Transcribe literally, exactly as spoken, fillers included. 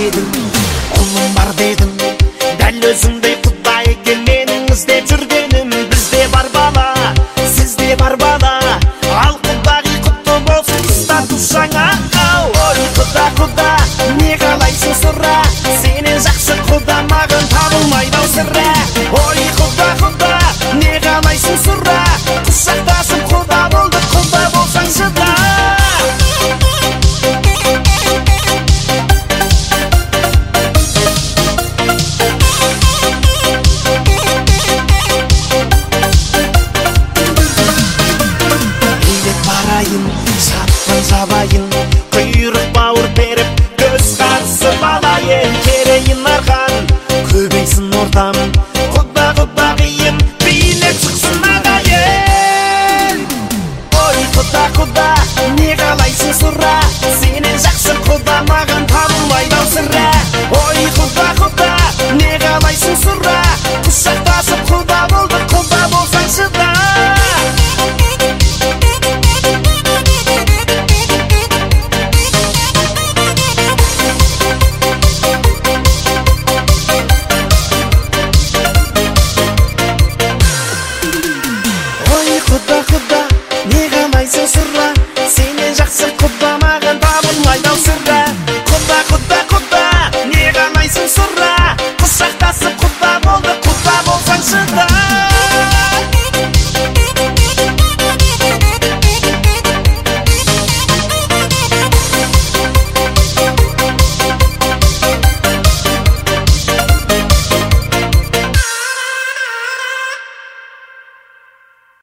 дедің, ұлым бар дедің. Дәл өзіңдей Құдай екен менің іздеп жүргенім. Бізде бар бала, сізде бар бала, ал Құдай құтты болсын құста тушаңа. Ой құда құда, не қалайсың сұра, сенен жақсы құда маған табылмайды ау сірә.